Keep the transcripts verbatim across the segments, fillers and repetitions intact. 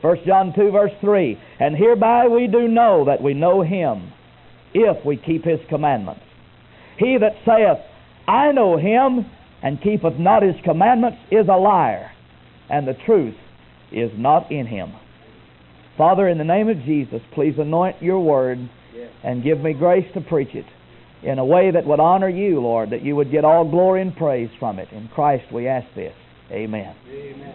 First John two, verse three. And hereby we do know that we know Him, if we keep His commandments. He that saith, I know Him, and keepeth not His commandments, is a liar, and the truth is not in him. Father, in the name of Jesus, please anoint your word and give me grace to preach it in a way that would honor you, Lord, that you would get all glory and praise from it. In Christ we ask this. Amen. Amen.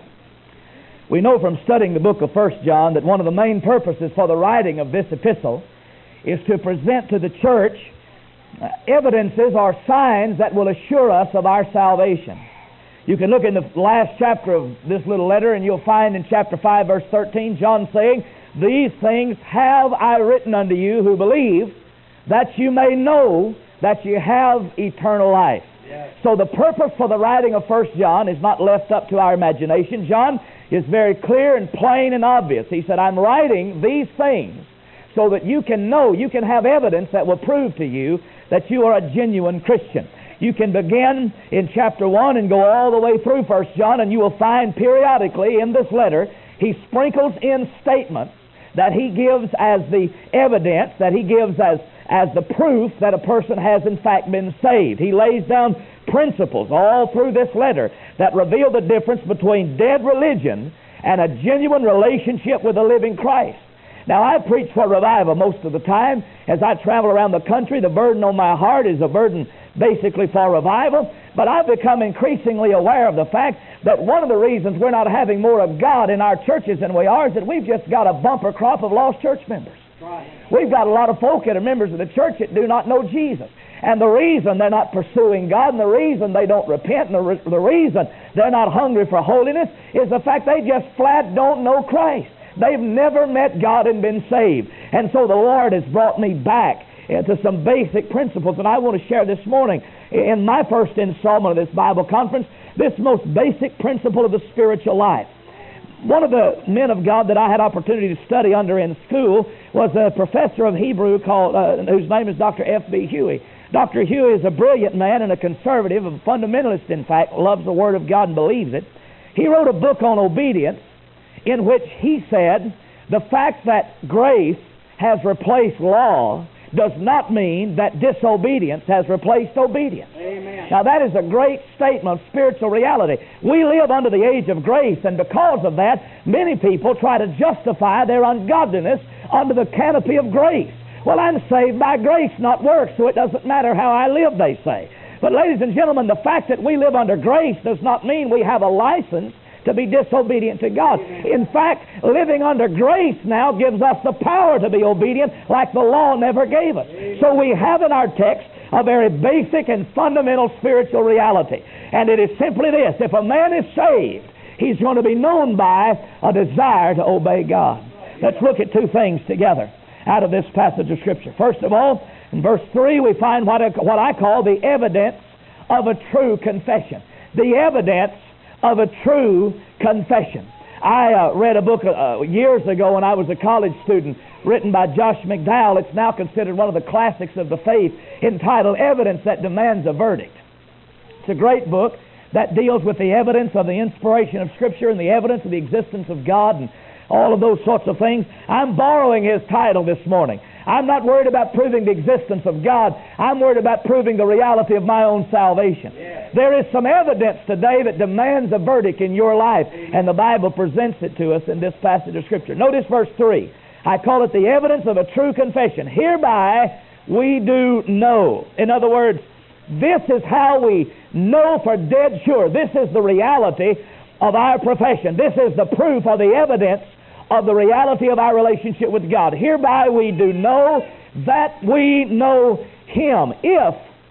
We know from studying the book of First John that one of the main purposes for the writing of this epistle is to present to the church uh, evidences or signs that will assure us of our salvation. You can look in the last chapter of this little letter and you'll find in chapter five, verse thirteen, John saying, These things have I written unto you who believe, that you may know that you have eternal life. Yes. So the purpose for the writing of First John is not left up to our imagination. John is very clear and plain and obvious. He said, I'm writing these things so that you can know, you can have evidence that will prove to you that you are a genuine Christian. You can begin in chapter one and go all the way through First John, and you will find periodically in this letter he sprinkles in statements that he gives as the evidence, that he gives as, as the proof that a person has in fact been saved. He lays down principles all through this letter that reveal the difference between dead religion and a genuine relationship with the living Christ. Now, I preach for revival most of the time. As I travel around the country, the burden on my heart is a burden basically for revival. But I've become increasingly aware of the fact that one of the reasons we're not having more of God in our churches than we are is that we've just got a bumper crop of lost church members. Right. We've got a lot of folk that are members of the church that do not know Jesus. And the reason they're not pursuing God, and the reason they don't repent, and the, re- the reason they're not hungry for holiness is the fact they just flat don't know Christ. They've never met God and been saved. And so the Lord has brought me back to some basic principles, and I want to share this morning in my first installment of this Bible conference this most basic principle of the spiritual life. One of the men of God that I had opportunity to study under in school was a professor of Hebrew called, uh, whose name is Doctor F B Huey. Doctor Huey is a brilliant man and a conservative, a fundamentalist in fact, loves the Word of God and believes it. He wrote a book on obedience in which he said the fact that grace has replaced law does not mean that disobedience has replaced obedience. Amen. Now that is a great statement of spiritual reality. We live under the age of grace, and because of that, many people try to justify their ungodliness under the canopy of grace. Well, I'm saved by grace, not works, so it doesn't matter how I live, they say. But ladies and gentlemen, the fact that we live under grace does not mean we have a license to be disobedient to God. In fact, living under grace now gives us the power to be obedient like the law never gave us. So we have in our text a very basic and fundamental spiritual reality. And it is simply this: if a man is saved, he's going to be known by a desire to obey God. Let's look at two things together out of this passage of Scripture. First of all, in verse three, we find what I, what I call the evidence of a true confession. The evidence of a true confession. I uh, read a book uh, years ago when I was a college student, written by Josh McDowell. It's now considered one of the classics of the faith, entitled Evidence That Demands a Verdict. It's a great book that deals with the evidence of the inspiration of Scripture and the evidence of the existence of God and all of those sorts of things. I'm borrowing his title this morning. I'm not worried about proving the existence of God. I'm worried about proving the reality of my own salvation. Yes. There is some evidence today that demands a verdict in your life, and the Bible presents it to us in this passage of Scripture. Notice verse three. I call it the evidence of a true confession. Hereby we do know. In other words, this is how we know for dead sure. This is the reality of our profession. This is the proof or the evidence of the reality of our relationship with God. Hereby we do know that we know Him, if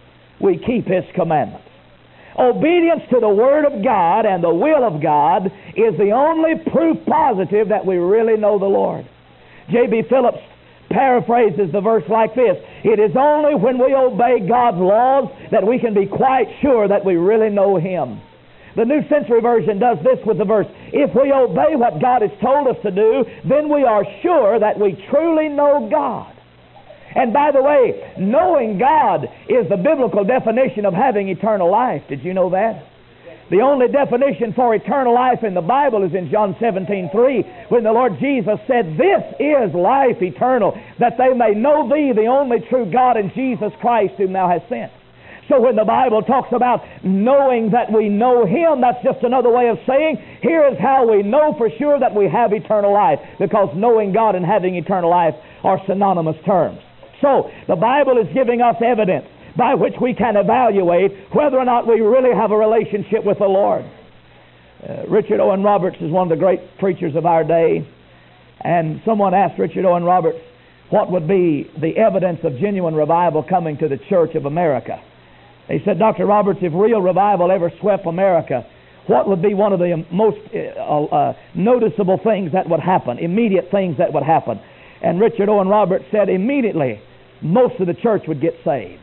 we keep His commandments. Obedience to the Word of God and the will of God is the only proof positive that we really know the Lord. J B Phillips paraphrases the verse like this: it is only when we obey God's laws that we can be quite sure that we really know Him. The New Century Version does this with the verse: if we obey what God has told us to do, then we are sure that we truly know God. And by the way, knowing God is the biblical definition of having eternal life. Did you know that? The only definition for eternal life in the Bible is in John seventeen three, when the Lord Jesus said, "This is life eternal, that they may know Thee, the only true God, and Jesus Christ, whom Thou hast sent." So when the Bible talks about knowing that we know Him, that's just another way of saying, here is how we know for sure that we have eternal life, because knowing God and having eternal life are synonymous terms. So the Bible is giving us evidence by which we can evaluate whether or not we really have a relationship with the Lord. Uh, Richard Owen Roberts is one of the great preachers of our day, and someone asked Richard Owen Roberts what would be the evidence of genuine revival coming to the Church of America. He said, "Doctor Roberts, if real revival ever swept America, what would be one of the most uh, uh, noticeable things that would happen, immediate things that would happen?" And Richard Owen Roberts said, "Immediately, most of the church would get saved."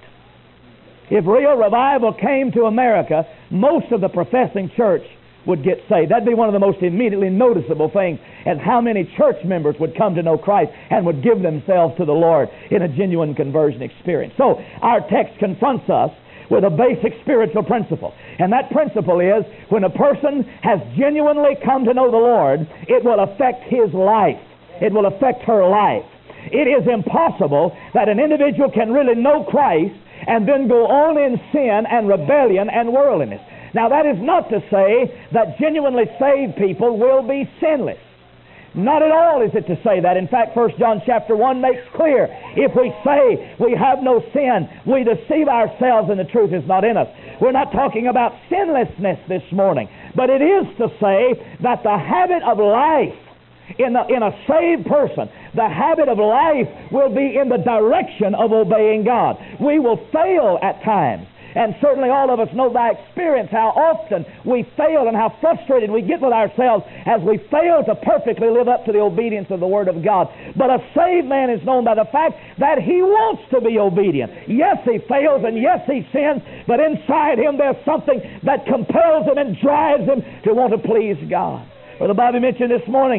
If real revival came to America, most of the professing church would get saved. That'd be one of the most immediately noticeable things, and how many church members would come to know Christ and would give themselves to the Lord in a genuine conversion experience. So our text confronts us with a basic spiritual principle. And that principle is, when a person has genuinely come to know the Lord, it will affect his life. It will affect her life. It is impossible that an individual can really know Christ and then go on in sin and rebellion and worldliness. Now, that is not to say that genuinely saved people will be sinless. Not at all is it to say that. In fact, First John chapter one makes clear, if we say we have no sin, we deceive ourselves and the truth is not in us. We're not talking about sinlessness this morning, but it is to say that the habit of life in a, in a saved person, the habit of life will be in the direction of obeying God. We will fail at times. And certainly all of us know by experience how often we fail and how frustrated we get with ourselves as we fail to perfectly live up to the obedience of the Word of God. But a saved man is known by the fact that he wants to be obedient. Yes, he fails and yes, he sins, but inside him there's something that compels him and drives him to want to please God. Brother Bobby mentioned this morning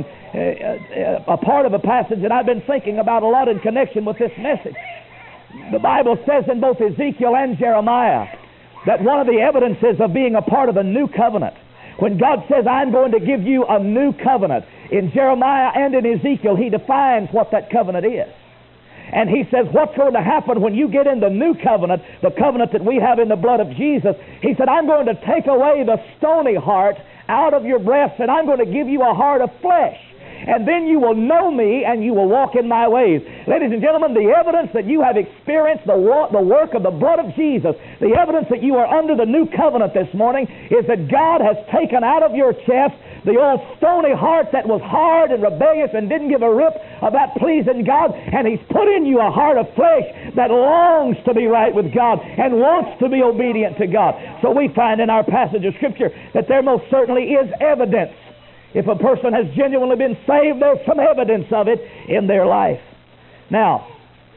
uh, uh, a part of a passage that I've been thinking about a lot in connection with this message. The Bible says in both Ezekiel and Jeremiah that one of the evidences of being a part of a new covenant, when God says, "I'm going to give you a new covenant," in Jeremiah and in Ezekiel, He defines what that covenant is. And He says, what's going to happen when you get in the new covenant, the covenant that we have in the blood of Jesus? He said, "I'm going to take away the stony heart out of your breast, and I'm going to give you a heart of flesh. And then you will know me, and you will walk in my ways." Ladies and gentlemen, the evidence that you have experienced the, wo- the work of the blood of Jesus, the evidence that you are under the new covenant this morning, is that God has taken out of your chest the old stony heart that was hard and rebellious and didn't give a rip about pleasing God, and He's put in you a heart of flesh that longs to be right with God and wants to be obedient to God. So we find in our passage of Scripture that there most certainly is evidence. If a person has genuinely been saved, there's some evidence of it in their life. Now,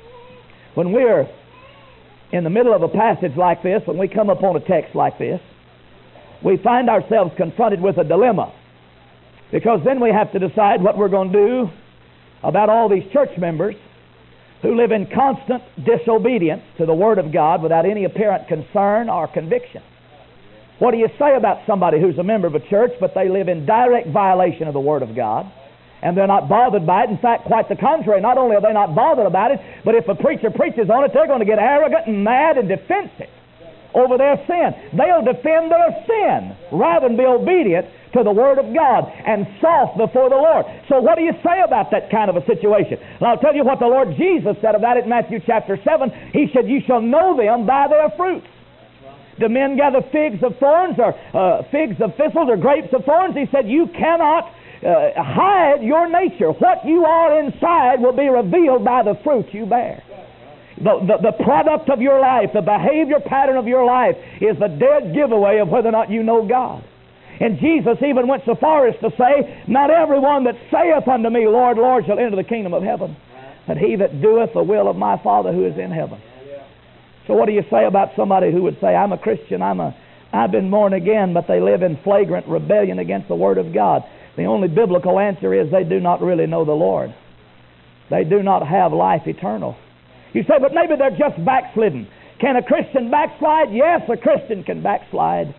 when we're in the middle of a passage like this, when we come upon a text like this, we find ourselves confronted with a dilemma. Because then we have to decide what we're going to do about all these church members who live in constant disobedience to the Word of God without any apparent concern or conviction. What do you say about somebody who's a member of a church, but they live in direct violation of the Word of God, and they're not bothered by it? In fact, quite the contrary. Not only are they not bothered about it, but if a preacher preaches on it, they're going to get arrogant and mad and defensive over their sin. They'll defend their sin rather than be obedient to the Word of God and soft before the Lord. So what do you say about that kind of a situation? And I'll tell you what the Lord Jesus said about it in Matthew chapter seven. He said, "You shall know them by their fruits. Do men gather figs of thorns or uh, figs of thistles or grapes of thorns?" He said, "You cannot uh, hide your nature. What you are inside will be revealed by the fruit you bear." The, the, the product of your life, the behavior pattern of your life is the dead giveaway of whether or not you know God. And Jesus even went so far as to say, "Not everyone that saith unto me, Lord, Lord, shall enter the kingdom of heaven, but he that doeth the will of my Father who is in heaven." So what do you say about somebody who would say, "I'm a Christian, I'm a, I've been born again," but they live in flagrant rebellion against the Word of God? The only biblical answer is they do not really know the Lord. They do not have life eternal. You say, "But maybe they're just backslidden." Can a Christian backslide? Yes, a Christian can backslide.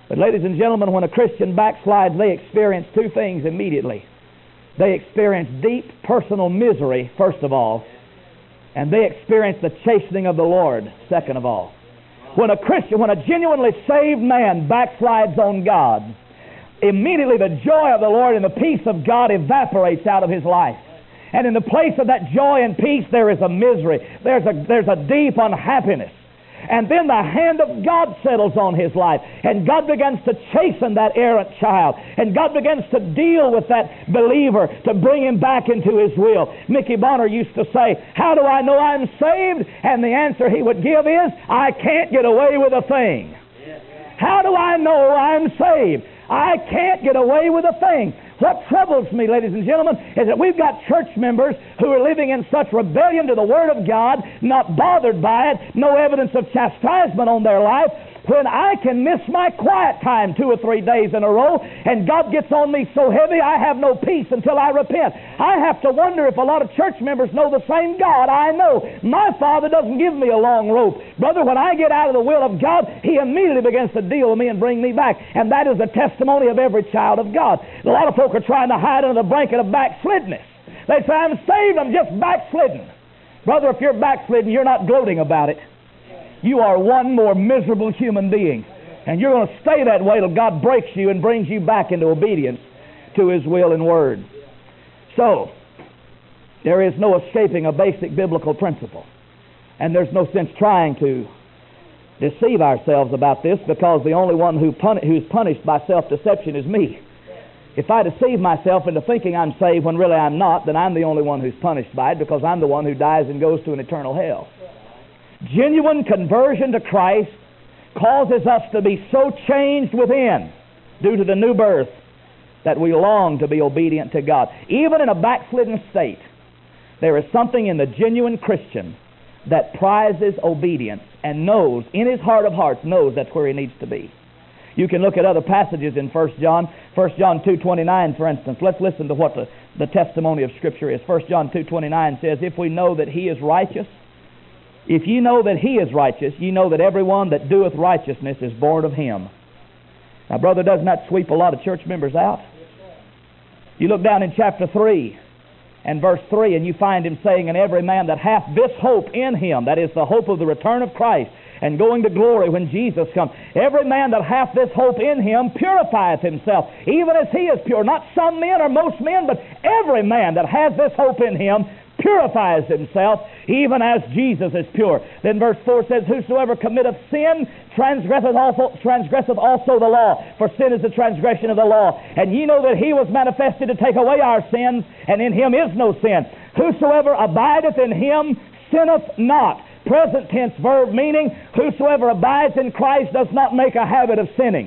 But ladies and gentlemen, when a Christian backslides, they experience two things immediately. They experience deep personal misery, first of all, and they experience the chastening of the Lord, second of all. When a Christian, when a genuinely saved man backslides on God, immediately the joy of the Lord and the peace of God evaporates out of his life. And in the place of that joy and peace, there is a misery. There's a, there's a deep unhappiness. And then the hand of God settles on his life. And God begins to chasten that errant child. And God begins to deal with that believer to bring him back into his will. Mickey Bonner used to say, how do I know I'm saved? And the answer he would give is, I can't get away with a thing. How do I know I'm saved? I can't get away with a thing. What troubles me, ladies and gentlemen, is that we've got church members who are living in such rebellion to the Word of God, not bothered by it, no evidence of chastisement on their life, when I can miss my quiet time two or three days in a row, and God gets on me so heavy I have no peace until I repent. I have to wonder if a lot of church members know the same God I know. My Father doesn't give me a long rope. Brother, when I get out of the will of God, He immediately begins to deal with me and bring me back. And that is the testimony of every child of God. A lot of folk are trying to hide under the blanket of backslidness. They say, I'm saved, I'm just backslidden. Brother, if you're backslidden, you're not gloating about it. You are one more miserable human being. And you're going to stay that way till God breaks you and brings you back into obedience to His will and word. So, there is no escaping a basic biblical principle. And there's no sense trying to deceive ourselves about this, because the only one who puni- who's punished by self-deception is me. If I deceive myself into thinking I'm saved when really I'm not, then I'm the only one who's punished by it, because I'm the one who dies and goes to an eternal hell. Genuine conversion to Christ causes us to be so changed within due to the new birth that we long to be obedient to God. Even in a backslidden state, there is something in the genuine Christian that prizes obedience and knows, in his heart of hearts, knows that's where he needs to be. You can look at other passages in First John. First John two twenty-nine, for instance. Let's listen to what the, the testimony of Scripture is. First John two twenty-nine says, if we know that He is righteous, if you know that He is righteous, you know that everyone that doeth righteousness is born of Him. Now, brother, doesn't that sweep a lot of church members out? You look down in chapter three and verse three, and you find Him saying, and every man that hath this hope in Him, that is the hope of the return of Christ, and going to glory when Jesus comes. Every man that hath this hope in Him purifieth himself, even as He is pure. Not some men or most men, but every man that has this hope in Him purifies himself, even as Jesus is pure. Then verse four says, whosoever committeth sin transgresseth also, transgresseth also the law, for sin is the transgression of the law. And ye know that He was manifested to take away our sins, and in Him is no sin. Whosoever abideth in Him sinneth not. Present tense verb, meaning whosoever abides in Christ does not make a habit of sinning,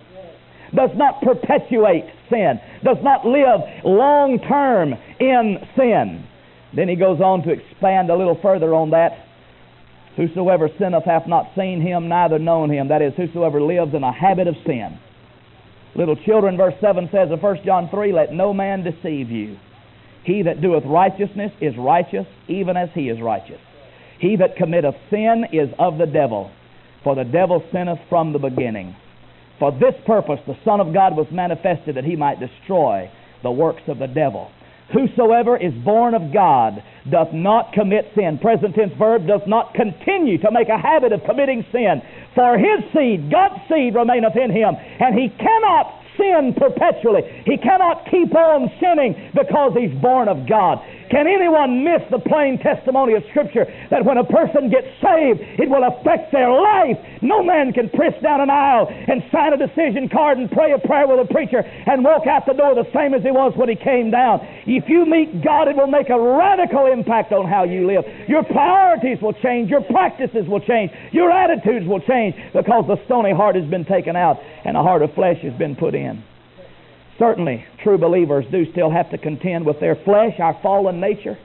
does not perpetuate sin, does not live long term in sin. Then he goes on to expand a little further on that. Whosoever sinneth hath not seen Him, neither known Him. That is, whosoever lives in a habit of sin. Little children, verse seven says of First John three, let no man deceive you. He that doeth righteousness is righteous, even as he is righteous. He that committeth sin is of the devil, for the devil sinneth from the beginning. For this purpose the Son of God was manifested, that He might destroy the works of the devil. Whosoever is born of God doth not commit sin. Present tense verb, does not continue to make a habit of committing sin. For his seed, God's seed, remaineth in him, and he cannot sin perpetually. He cannot keep on sinning because he's born of God. Can anyone miss the plain testimony of Scripture that when a person gets saved, it will affect their life? No man can press down an aisle and sign a decision card and pray a prayer with a preacher and walk out the door the same as he was when he came down. If you meet God, it will make a radical impact on how you live. Your priorities will change. Your practices will change. Your attitudes will change, because the stony heart has been taken out and a heart of flesh has been put in. Certainly, true believers do still have to contend with their flesh, our fallen nature.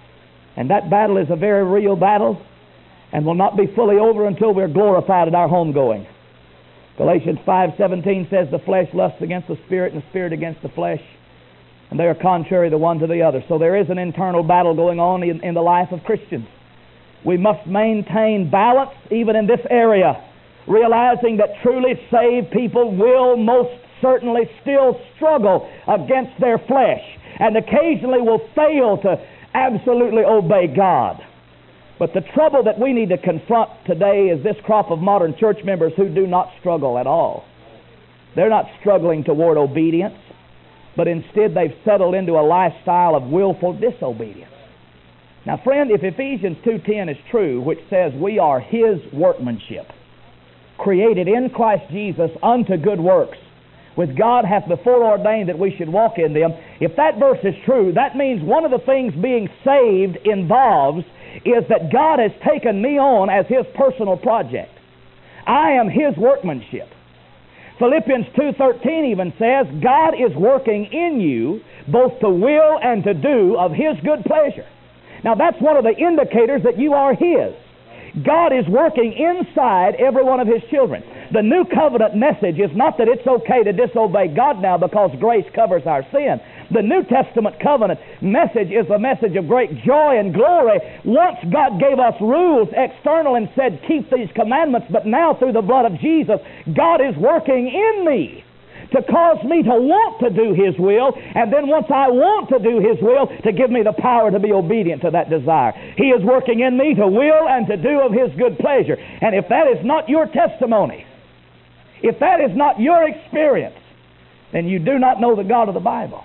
And that battle is a very real battle and will not be fully over until we're glorified at our homegoing. Galatians five seventeen says, the flesh lusts against the Spirit, and the Spirit against the flesh, and they are contrary the one to the other. So there is an internal battle going on in, in the life of Christians. We must maintain balance even in this area realizing that truly saved people will most certainly still struggle against their flesh and occasionally will fail to absolutely obey God. But the trouble that we need to confront today is this crop of modern church members who do not struggle at all. They're not struggling toward obedience, but instead they've settled into a lifestyle of willful disobedience. Now, friend, if Ephesians two ten is true, which says we are His workmanship, created in Christ Jesus unto good works, which God hath before ordained that we should walk in them, if that verse is true, that means one of the things being saved involves is that God has taken me on as His personal project. I am His workmanship. Philippians two thirteen even says, God is working in you both to will and to do of His good pleasure. Now that's one of the indicators that you are His. God is working inside every one of His children. The New Covenant message is not that it's okay to disobey God now because grace covers our sin. The New Testament covenant message is a message of great joy and glory. Once God gave us rules external and said, keep these commandments, but now through the blood of Jesus, God is working in me to cause me to want to do His will, and then once I want to do His will, to give me the power to be obedient to that desire. He is working in me to will and to do of His good pleasure. And if that is not your testimony, if that is not your experience, then you do not know the God of the Bible.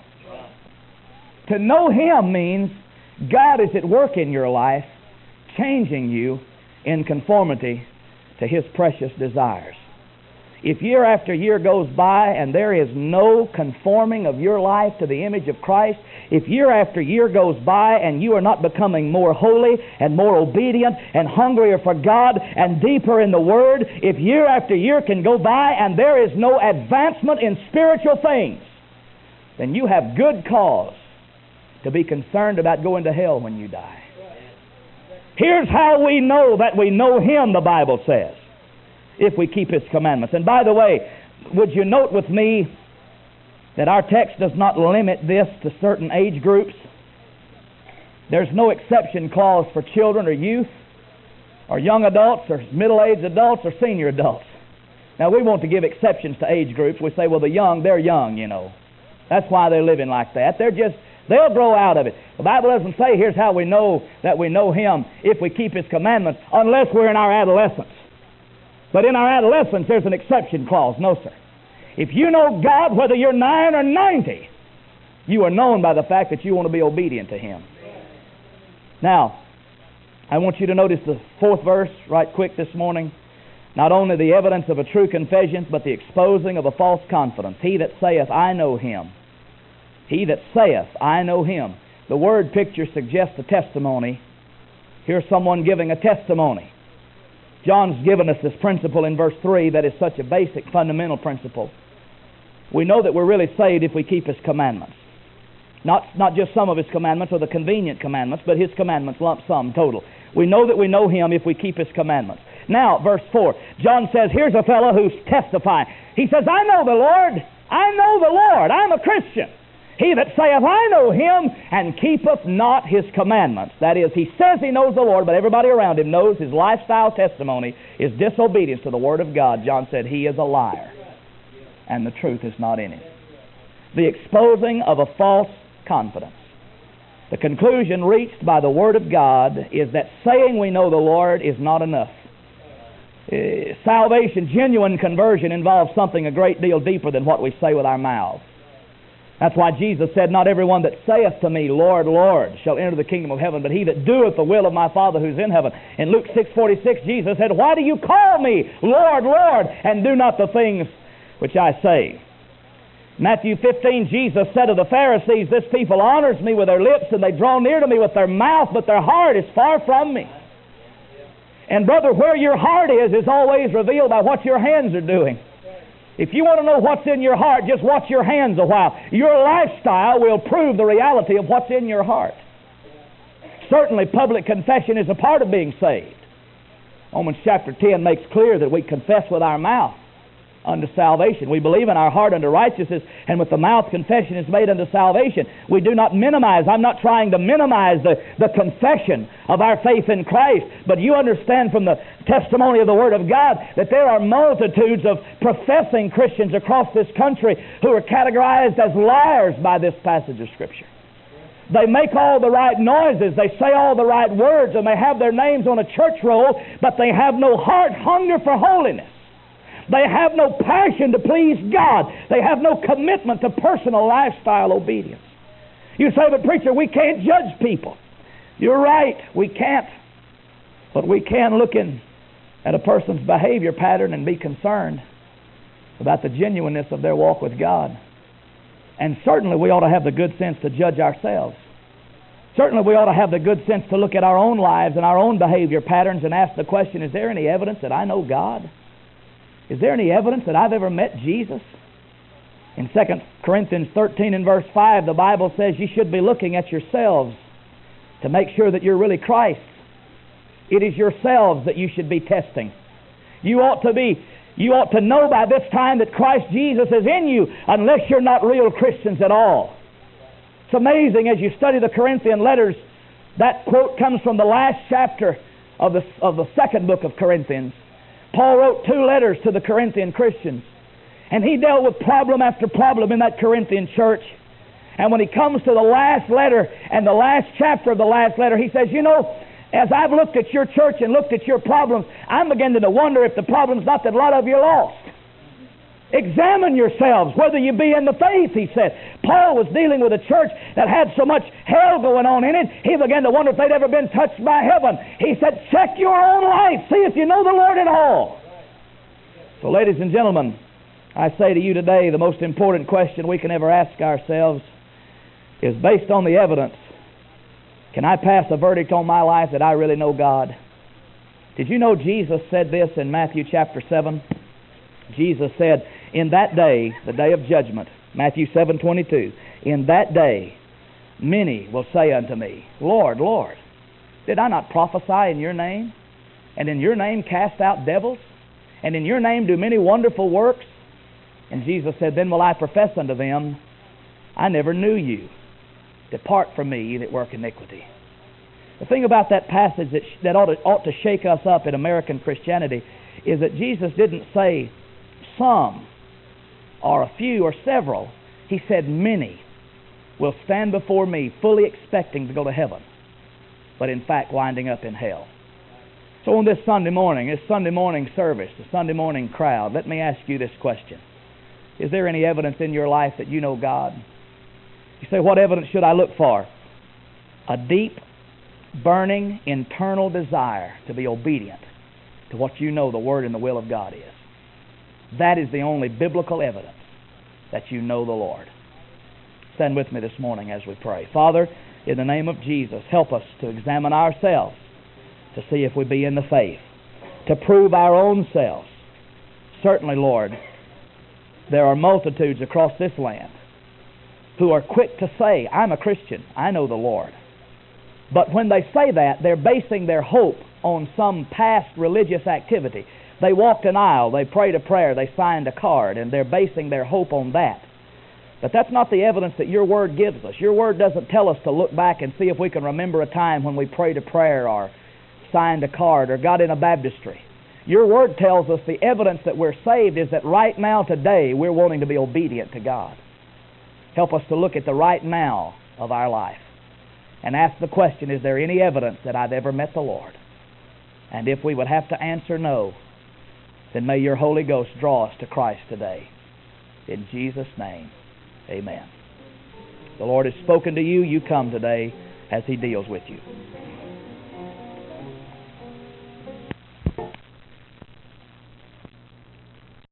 To know Him means God is at work in your life, changing you in conformity to His precious desires. If year after year goes by and there is no conforming of your life to the image of Christ, if year after year goes by and you are not becoming more holy and more obedient and hungrier for God and deeper in the Word, if year after year can go by and there is no advancement in spiritual things, then you have good cause to be concerned about going to hell when you die. Here's how we know that we know Him, the Bible says, if we keep His commandments. And by the way, would you note with me that our text does not limit this to certain age groups? There's no exception clause for children or youth or young adults or middle-aged adults or senior adults. Now, we want to give exceptions to age groups. We say, well, the young, they're young, you know. That's why they're living like that. They're just, they'll grow out of it. The Bible doesn't say, here's how we know that we know Him if we keep His commandments, unless we're in our adolescence. But in our adolescence, there's an exception clause. No, sir. If you know God, whether you're nine or ninety, you are known by the fact that you want to be obedient to Him. Now, I want you to notice the fourth verse right quick this morning. Not only the evidence of a true confession, but the exposing of a false confidence. He that saith, I know Him. He that saith, I know Him. The word picture suggests a testimony. Here's someone giving a testimony. John's given us this principle in verse three that is such a basic, fundamental principle. We know that we're really saved if we keep His commandments. Not, not just some of His commandments or the convenient commandments, but His commandments, lump sum, total. We know that we know Him if we keep His commandments. Now, verse four, John says, here's a fellow who's testifying. He says, I know the Lord. I know the Lord. I'm a Christian. He that saith, I know Him, and keepeth not His commandments. That is, he says he knows the Lord, but everybody around him knows his lifestyle testimony is disobedience to the Word of God. John said, he is a liar, and the truth is not in him. The exposing of a false confidence. The conclusion reached by the Word of God is that saying we know the Lord is not enough. Uh, salvation, genuine conversion, involves something a great deal deeper than what we say with our mouths. That's why Jesus said, not everyone that saith to me, Lord, Lord, shall enter the kingdom of heaven, but he that doeth the will of my Father who's in heaven. In Luke six forty-six, Jesus said, why do you call me Lord, Lord, and do not the things which I say? Matthew fifteen, Jesus said to the Pharisees, this people honors me with their lips, and they draw near to me with their mouth, but their heart is far from me. And brother, where your heart is, is always revealed by what your hands are doing. If you want to know what's in your heart, just watch your hands a while. Your lifestyle will prove the reality of what's in your heart. Certainly, public confession is a part of being saved. Romans chapter ten makes clear that we confess with our mouth unto salvation. We believe in our heart unto righteousness, and with the mouth confession is made unto salvation. We do not minimize. I'm not trying to minimize the, the confession of our faith in Christ, but you understand from the testimony of the Word of God that there are multitudes of professing Christians across this country who are categorized as liars by this passage of Scripture. They make all the right noises, they say all the right words, and they have their names on a church roll, but they have no heart hunger for holiness. They have no passion to please God. They have no commitment to personal lifestyle obedience. You say, but preacher, we can't judge people. You're right, we can't. But we can look in at a person's behavior pattern and be concerned about the genuineness of their walk with God. And certainly we ought to have the good sense to judge ourselves. Certainly we ought to have the good sense to look at our own lives and our own behavior patterns and ask the question, is there any evidence that I know God? Is there any evidence that I've ever met Jesus? In Second Corinthians thirteen and verse five, the Bible says you should be looking at yourselves to make sure that you're really Christ's. It is yourselves that you should be testing. You ought to be, you ought to know by this time that Christ Jesus is in you, unless you're not real Christians at all. It's amazing as you study the Corinthian letters, that quote comes from the last chapter of the, of the second book of Corinthians. Paul wrote two letters to the Corinthian Christians, and he dealt with problem after problem in that Corinthian church. And when he comes to the last letter and the last chapter of the last letter, he says, you know, as I've looked at your church and looked at your problems, I'm beginning to wonder if the problem's not that a lot of you are lost. Examine yourselves whether you be in the faith, he said. Paul was dealing with a church that had so much hell going on in it, he began to wonder if they'd ever been touched by heaven. He said, check your own life, see if you know the Lord at all. So ladies and gentlemen, I say to you today, the most important question we can ever ask ourselves is based on the evidence. Can I pass a verdict on my life that I really know God? Did you know Jesus said this in Matthew chapter seven? Jesus said, in that day, the day of judgment, Matthew seven twenty-two, in that day many will say unto me, Lord, Lord, did I not prophesy in your name? And in your name cast out devils? And in your name do many wonderful works? And Jesus said, then will I profess unto them, I never knew you. Depart from me, ye that work iniquity. The thing about that passage that, that ought, to, ought to shake us up in American Christianity is that Jesus didn't say some or a few or several. He said many will stand before me fully expecting to go to heaven, but in fact winding up in hell. So on this Sunday morning, this Sunday morning service, the Sunday morning crowd, let me ask you this question. Is there any evidence in your life that you know God? You say, what evidence should I look for? A deep, burning, internal desire to be obedient to what you know the Word and the will of God is. That is the only biblical evidence that you know the Lord. Stand with me this morning as we pray. Father, in the name of Jesus, help us to examine ourselves to see if we be in the faith, to prove our own selves. Certainly, Lord, there are multitudes across this land who are quick to say, I'm a Christian, I know the Lord. But when they say that, they're basing their hope on some past religious activity. They walked an aisle, they prayed a prayer, they signed a card, and they're basing their hope on that. But that's not the evidence that your Word gives us. Your Word doesn't tell us to look back and see if we can remember a time when we prayed a prayer or signed a card or got in a baptistry. Your Word tells us the evidence that we're saved is that right now, today, we're wanting to be obedient to God. Help us to look at the right now of our life and ask the question, is there any evidence that I've ever met the Lord? And if we would have to answer no, then may your Holy Ghost draw us to Christ today. In Jesus' name, amen. The Lord has spoken to you. You come today as He deals with you.